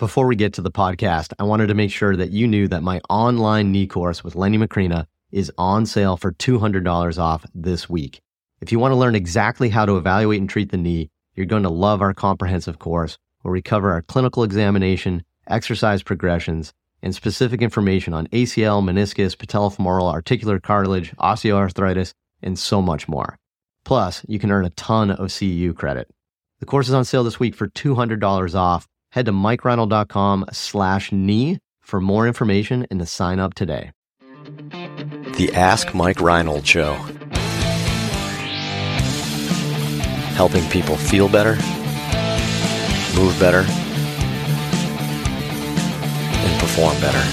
Before we get to the podcast, I wanted to make sure that you knew that my online knee course with Lenny Macrina is on sale for $200 off this week. If you want to learn exactly how to evaluate and treat the knee, you're going to love our comprehensive course where we cover our clinical examination, exercise progressions, and specific information on ACL, meniscus, patellofemoral, articular cartilage, osteoarthritis, and so much more. Plus, you can earn a ton of CEU credit. The course is on sale this week for $200 off. Head to MikeReinold.com/knee for more information and to sign up today. The Ask Mike Reinold Show. Helping people feel better, move better, and perform better.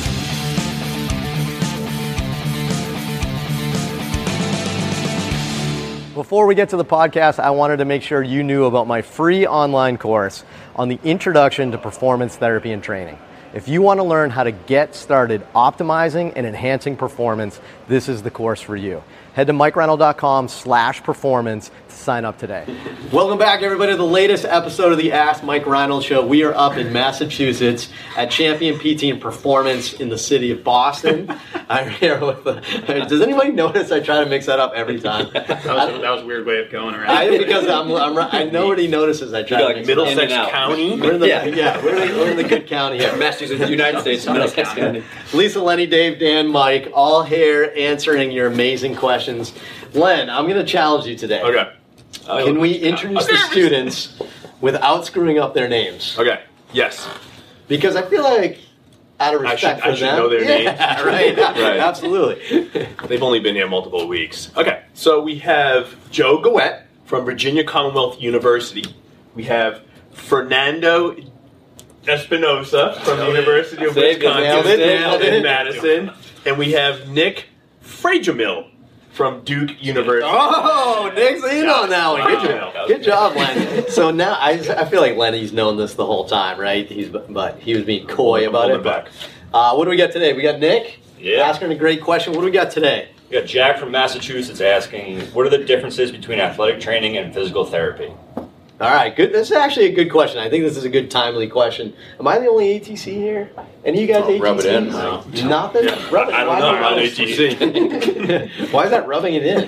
Before we get to the podcast, I wanted to make sure you knew about my free online course on the Introduction to Performance Therapy and Training. If you want to learn how to get started optimizing and enhancing performance, this is the course for you. Head to MikeReinold.com/performance to sign up today. Welcome back, everybody, to the latest episode of the Ask Mike Reinold Show. We are up in Massachusetts at Champion PT and Performance in the city of Boston. I'm here with does anybody notice I try to mix that up every time? that was a weird way of going around. Because I nobody notices I try to mix Middlesex County? We're in the good county here. Massachusetts, United States, Middlesex County. Lisa, Lenny, Dave, Dan, Mike, all here answering your amazing questions. Len, I'm going to challenge you today. Okay. Can we introduce the students without screwing up their names? Okay. Yes. Because I feel like, out of respect for them, I should know their names. Right. Absolutely. They've only been here multiple weeks. Okay. So we have Joe Gouette from Virginia Commonwealth University. We have Fernando Espinosa from the University of Wisconsin in Madison. And we have Nick Frajamil from Duke University. Oh, Nick's in on that one. Good job, Len. So now I feel like Lenny's known this the whole time, right? But he was being coy about it. What do we got today? We got Nick asking a great question. What do we got today? We got Jack from Massachusetts asking, what are the differences between athletic training and physical therapy? All right, good. This is actually a good question. I think this is a good, timely question. Am I the only ATC here? Any of you guys ATC? Rub it in. No. Nothing? Yeah. I don't know. I'm not ATC. Why is that rubbing it in?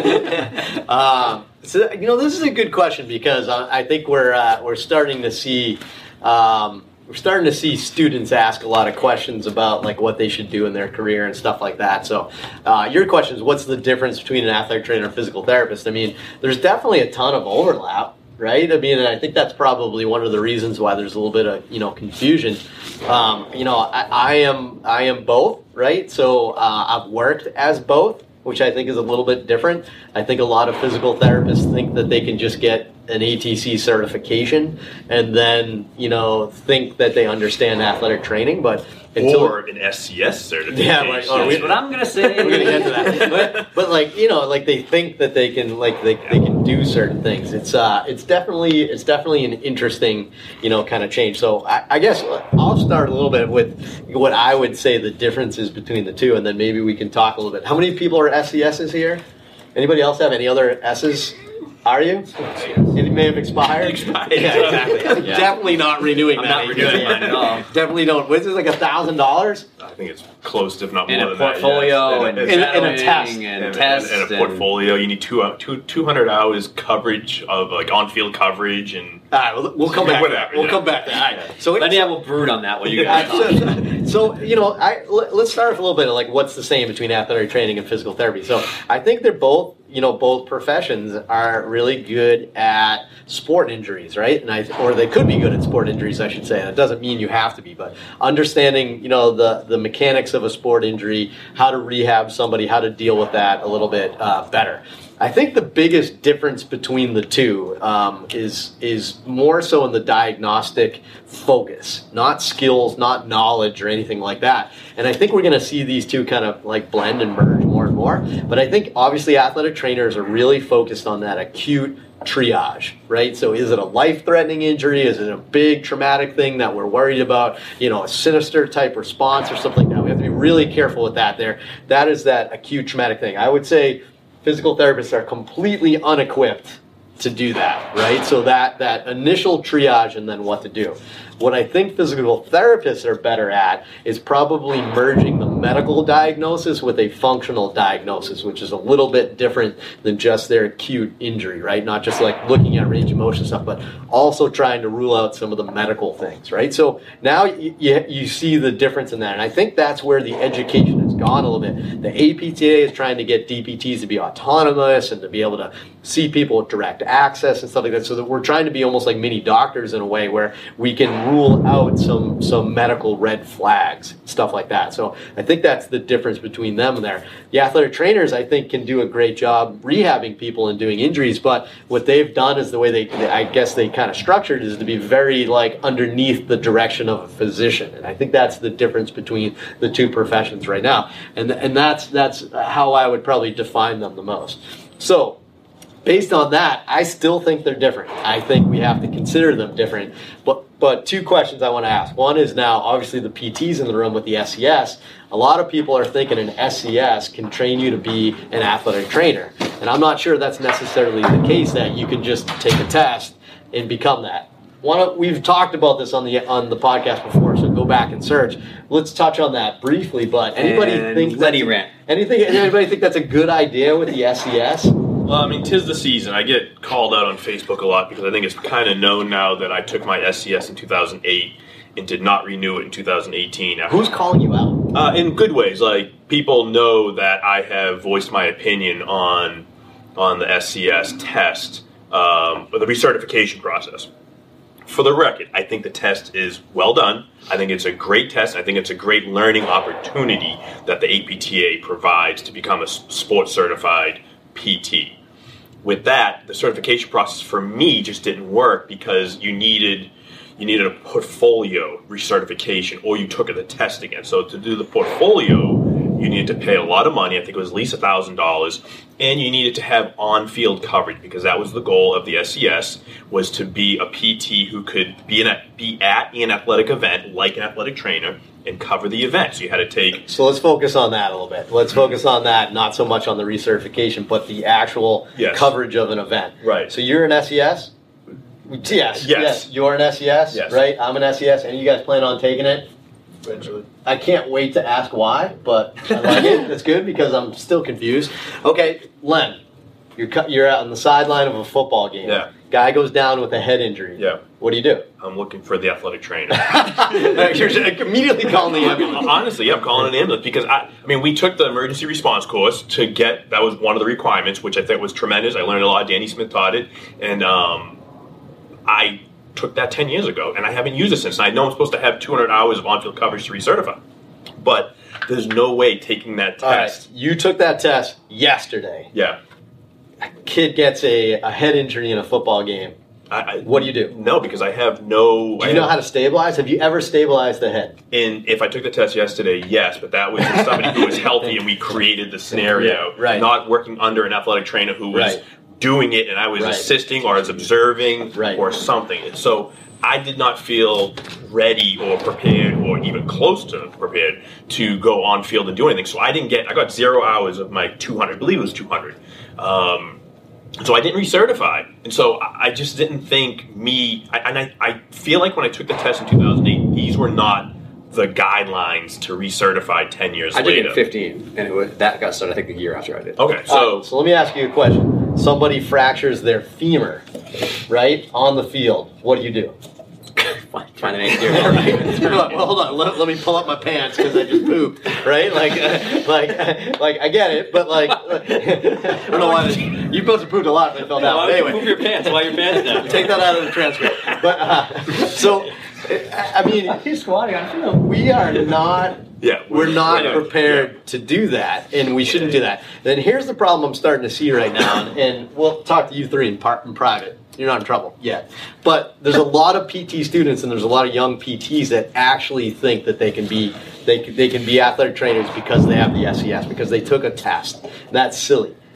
So this is a good question because I think we're starting to see students ask a lot of questions about like what they should do in their career and stuff like that. So your question is, what's the difference between an athletic trainer and a physical therapist? I mean, there's definitely a ton of overlap. Right? I mean, and I think that's probably one of the reasons why there's a little bit of, confusion. I am both, right? So I've worked as both, which I think is a little bit different. I think a lot of physical therapists think that they can just get an ATC certification and then, think that they understand athletic training, but or an SCS certification. Yeah, that's what I'm gonna say. We're gonna get to that. But they think that they can they can do certain things. It's definitely an interesting kind of change. So I guess I'll start a little bit with what I would say the differences between the two, and then maybe we can talk a little bit. How many people are SCSs here? Anybody else have any other S's? Are you? It may have expired. Yeah, exactly. Yeah. Definitely not renewing I'm that. not renewing mine at all. Definitely don't. What is this, like $1,000? I think it's close to, if not more In a than that. portfolio Yes. and a test. And tests. And a portfolio. You need 200 hours coverage of like on-field coverage and. All right, we'll come back. Whatever, We'll come back. All right. So Let me have a brood on that one. You guys. So let's start with a little bit of like what's the same between athletic training and physical therapy. So I think they're both professions are really good at sport injuries, right? Or they could be good at sport injuries, I should say. That doesn't mean you have to be, but understanding the mechanics of a sport injury, how to rehab somebody, how to deal with that a little bit better. I think the biggest difference between the two is more so in the diagnostic focus, not skills, not knowledge or anything like that. And I think we're going to see these two kind of like blend and merge more and more. But I think obviously athletic trainers are really focused on that acute triage, right? So is it a life-threatening injury? Is it a big traumatic thing that we're worried about? A sinister type response or something like that. We have to be really careful with that there. That is that acute traumatic thing. I would say physical therapists are completely unequipped to do that, right? So that initial triage and then what to do. What I think physical therapists are better at is probably merging the medical diagnosis with a functional diagnosis, which is a little bit different than just their acute injury, right? Not just like looking at range of motion stuff, but also trying to rule out some of the medical things, right? So now you see the difference in that. And I think that's where the education has gone a little bit. The APTA is trying to get DPTs to be autonomous and to be able to see people with direct access and stuff like that, so that we're trying to be almost like mini doctors in a way where we can rule out some medical red flags, stuff like that. So I think that's the difference between them and there. The athletic trainers, I think, can do a great job rehabbing people and doing injuries, but what they've done is the way they kind of structured is to be very like underneath the direction of a physician. And I think that's the difference between the two professions right now. And that's how I would probably define them the most. So based on that, I still think they're different. I think we have to consider them different. But two questions I want to ask. One is now, obviously, the PTs in the room with the SCS. A lot of people are thinking an SCS can train you to be an athletic trainer. And I'm not sure that's necessarily the case, that you can just take a test and become that. We've talked about this on the podcast before, so go back and search. Let's touch on that briefly. But anybody think that's a good idea with the SCS? Well, I mean, 'tis the season. I get called out on Facebook a lot because I think it's kind of known now that I took my SCS in 2008 and did not renew it in 2018. Who's calling you out? In good ways. Like, people know that I have voiced my opinion on the SCS test, or the recertification process. For the record, I think the test is well done. I think it's a great test. I think it's a great learning opportunity that the APTA provides to become a sports certified PT. With that, the certification process for me just didn't work because you needed a portfolio recertification, or you took the test again. So to do the portfolio, you needed to pay a lot of money. I think it was at least $1,000, and you needed to have on-field coverage, because that was the goal of the SCS, was to be a PT who could be at an athletic event, like an athletic trainer, and cover the event. So you had to take... So let's focus on that a little bit. Let's focus on that, not so much on the recertification, but the actual coverage of an event. Right. So you're an SCS? Yes. You're an SCS, yes. Right? I'm an SCS, and you guys plan on taking it? Eventually. I can't wait to ask why, but I like it. It's good because I'm still confused. Okay, Len, you're out on the sideline of a football game. Yeah. Guy goes down with a head injury. Yeah. What do? I'm looking for the athletic trainer. You're immediately calling the ambulance. Honestly, yeah, I'm calling an ambulance because I mean, we took the emergency response course to get, that was one of the requirements, which I think was tremendous. I learned a lot. Danny Smith taught it, and I took that 10 years ago, and I haven't used it since. And I know I'm supposed to have 200 hours of on-field coverage to recertify, but there's no way taking that test. All right, you took that test yesterday. Yeah. A kid gets a head injury in a football game. What do you do? No, because I have no... Do you know how to stabilize? Have you ever stabilized the head? And if I took the test yesterday, yes, but that was with somebody who was healthy, and we created the scenario. Right. Not working under an athletic trainer who was doing it, and I was assisting, or I was observing, or something. And so I did not feel ready or prepared, or even close to prepared, to go on field and do anything. So I got 0 hours of my 200. I believe it was 200. So I didn't recertify. And so I just didn't think I feel like when I took the test in 2008, these were not the guidelines to recertify 10 years later. I did it in 15, and that got started, I think, a year after I did. Okay, so let me ask you a question. Somebody fractures their femur, right, on the field. What do you do? Find an engineer. Well, hold on. Let me pull up my pants because I just pooped. Right? Like I get it, but I don't know why. You must have pooped a lot if I fell down. Why Anyway, poop your pants? Why your pants down? Take that out of the transcript. But I mean, he's squatting on film. We are not. Yeah, we're not prepared to do that, and we shouldn't do that. Then here's the problem I'm starting to see right now, and we'll talk to you three in private. You're not in trouble yet. But there's a lot of PT students, and there's a lot of young PTs that actually think that they can be athletic trainers because they have the SCS, because they took a test. That's silly.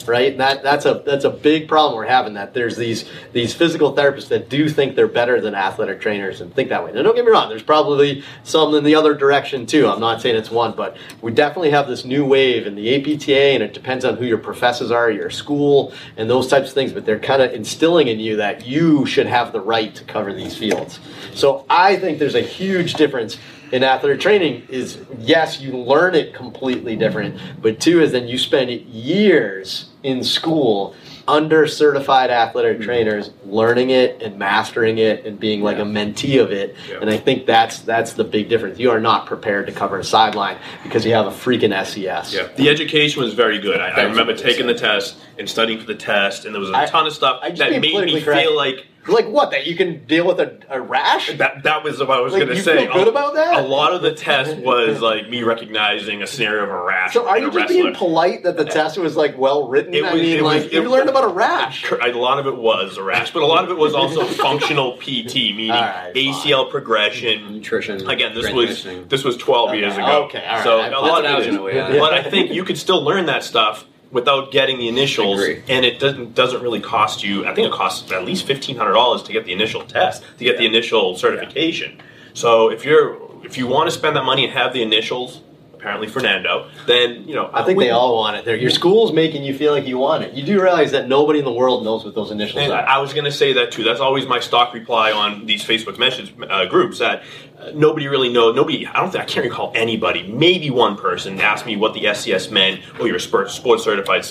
right? That's a big problem we're having, that there's these physical therapists that do think they're better than athletic trainers and think that way. Now, don't get me wrong, there's probably some in the other direction too. I'm not saying it's one, but we definitely have this new wave in the APTA, and it depends on who your professors are, your school, and those types of things, but they're kind of instilling in you that you should have the right to cover these fields. So I think there's a huge difference in athletic training. Is, yes, you learn it completely different, but two is then you spend years in school under certified athletic trainers learning it and mastering it and being like a mentee of it. And I think that's the big difference. You are not prepared to cover a sideline because you have a freaking SES. Yeah, the education was very good. I remember taking the test and studying for the test, and there was a ton of stuff that made me feel like what, that you can deal with a rash? That was what I was going to say. You feel good about that? A lot of the test was like me recognizing a scenario of a rash. So are you just being polite that the test was like well written? You learned about a rash. A lot of it was a rash, but a lot of it was also functional PT, meaning ACL progression, nutrition. Again, this was 12 years ago. Okay, all right. So a lot of it. Yeah. But I think you could still learn that stuff without getting the initials, and it doesn't really cost you. I think it costs at least $1,500 to get the initial test, to get the initial certification. So if you want to spend that money and have the initials, apparently Fernando, then I think they all want it. Your school's making you feel like you want it. You do realize that nobody in the world knows what those initials are. I was going to say that too. That's always my stock reply on these Facebook message groups, that nobody really knows. I can't recall anybody. Maybe one person asked me what the SCS meant. Oh, you're a sports certified,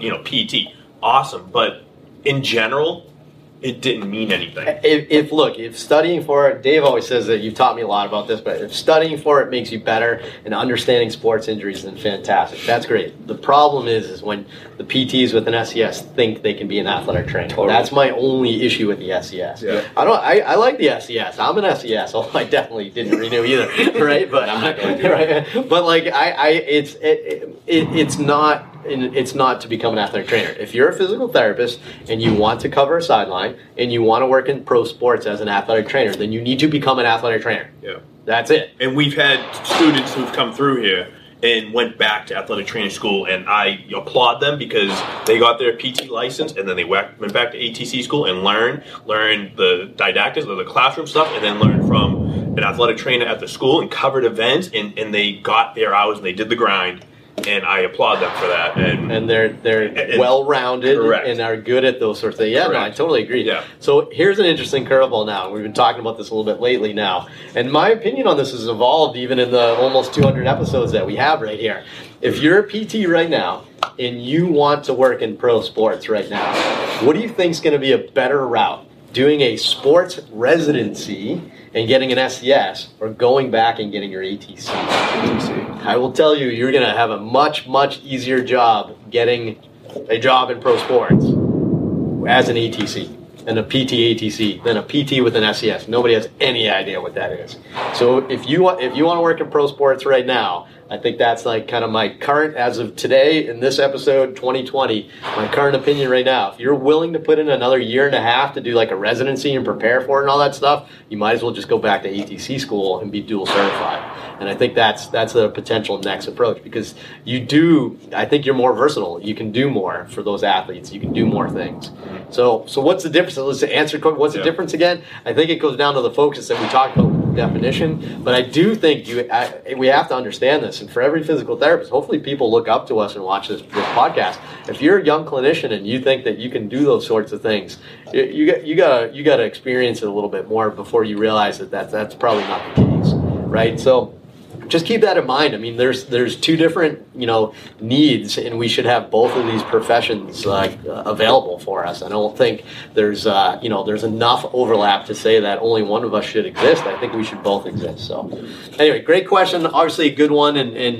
PT. Awesome, but in general, it didn't mean anything. If studying for it, Dave always says that you've taught me a lot about this, but if studying for it makes you better and understanding sports injuries, then fantastic. That's great. The problem is when the PTs with an SES think they can be an athletic trainer. Totally. That's my only issue with the SES. Yeah. I like the SES. I'm an SES. Oh, I definitely didn't renew either, right? But I'm not going to. Right? But like it's not to become an athletic trainer. If you're a physical therapist and you want to cover a sideline and you want to work in pro sports as an athletic trainer, then you need to become an athletic trainer. Yeah. That's it. And we've had students who've come through here and went back to athletic training school, and I applaud them because they got their PT license and then they went back to ATC school and learned the didactics of the classroom stuff, and then learned from an athletic trainer at the school and covered events, and they got their hours and they did the grind. And I applaud them for that. And they're well-rounded and are good at those sorts of things. Yeah, no, I totally agree. Yeah. So here's an interesting curveball now. We've been talking about this a little bit lately now. And my opinion on this has evolved even in the almost 200 episodes that we have right here. If you're a PT right now and you want to work in pro sports right now, what do you think is going to be a better route? Doing a sports residency and getting an SES, or going back and getting your ATC? I will tell you, you're going to have a much, much easier job getting a job in pro sports as an ATC and a PT ATC than a PT with an SES. Nobody has any idea what that is. So if you want to work in pro sports right now, I think that's like kind of my current, as of today in this episode 2020, my current opinion right now. If you're willing to put in another year and a half to do like a residency and prepare for it and all that stuff, you might as well just go back to ATC school and be dual certified. And I think that's a potential next approach, because I think you're more versatile. You can do more for those athletes. You can do more things. So what's the difference? Let's answer quick. What's the difference again? I think it goes down to the focus that we talked about with the definition. But I do think we have to understand this. And for every physical therapist, hopefully people look up to us and watch this podcast. If you're a young clinician and you think that you can do those sorts of things, you got to experience it a little bit more before you realize that's probably not the case, right? So just keep that in mind. I mean, there's two different needs, and we should have both of these professions available for us. I don't think there's enough overlap to say that only one of us should exist. I think we should both exist. So anyway, great question. Obviously a good one,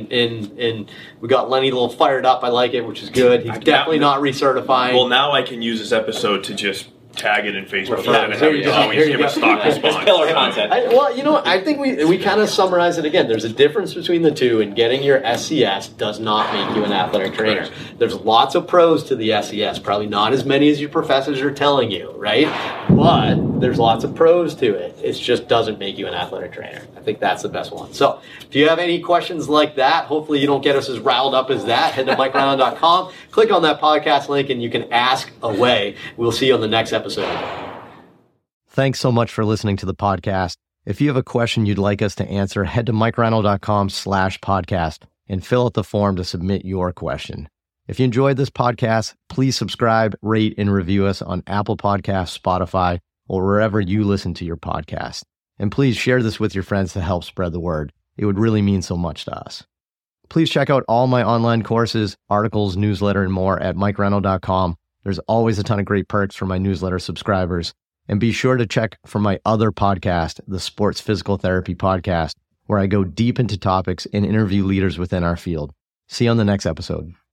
and we got Lenny a little fired up. I like it, which is good. He's definitely not recertifying. Well, now I can use this episode to just tag it in Facebook and have you always give a stock response. Pillar content. I think we kind of summarize it again. There's a difference between the two, and getting your SCS does not make you an athletic trainer. There's lots of pros to the SCS, probably not as many as your professors are telling you, right? but there's lots of pros to it. It just doesn't make you an athletic trainer. I think that's the best one. So if you have any questions like that, hopefully you don't get us as riled up as that. Head to MikeReinold.com, click on that podcast link, and you can ask away. We'll see you on the next episode. Thanks so much for listening to the podcast. If you have a question you'd like us to answer, head to MikeReinold.com/podcast and fill out the form to submit your question. If you enjoyed this podcast, please subscribe, rate, and review us on Apple Podcasts, Spotify, or wherever you listen to your podcast. And please share this with your friends to help spread the word. It would really mean so much to us. Please check out all my online courses, articles, newsletter, and more at MikeReinold.com. There's always a ton of great perks for my newsletter subscribers. And be sure to check for my other podcast, the Sports Physical Therapy Podcast, where I go deep into topics and interview leaders within our field. See you on the next episode.